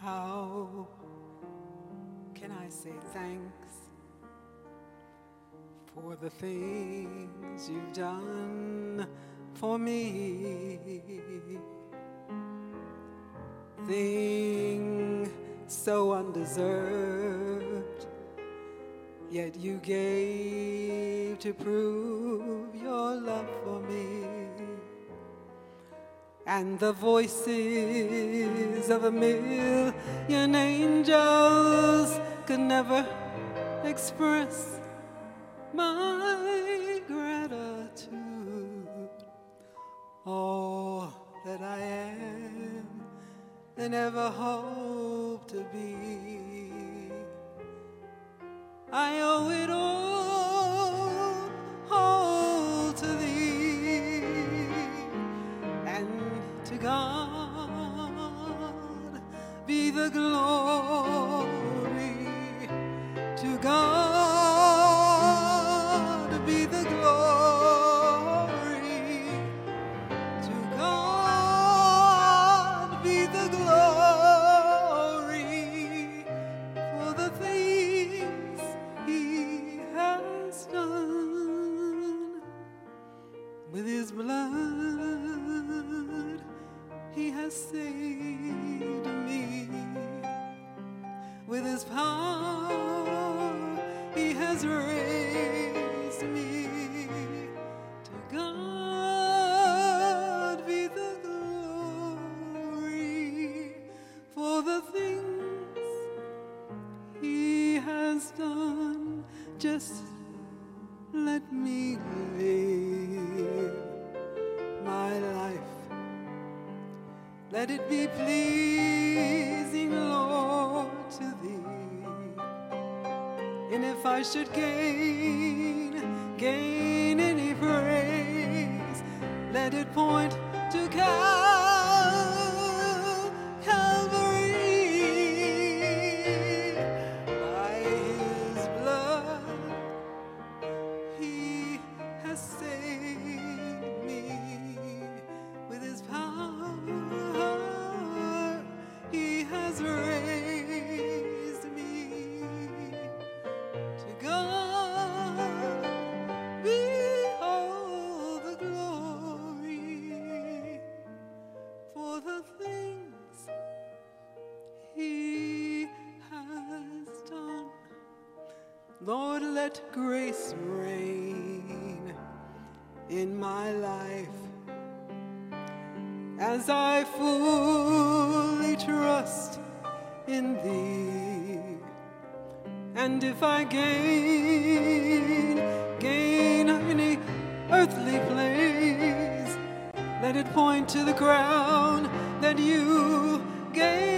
How can I say thanks for the things you've done for me? Things so undeserved, yet you gave to prove your love for me. And the voices of a million angels could never express my gratitude. All that I am and ever hope to be, I owe it all to thee. And to God be the glory, to God be the glory, to God be the glory for the things He has done. With His blood He has saved me. With His power He has raised me. To God be the glory for the things He has done. Just let me live my life. Let it be pleasing, Lord, to Thee. And if I should gain any praise, let it point to Calvary. By His blood He has saved me. With His power He has raised me. To God be all the glory for the things He has done. Lord, let grace reign in my life as I fully trust in Thee. And if I gain any earthly praise, let it point to the crown that You gave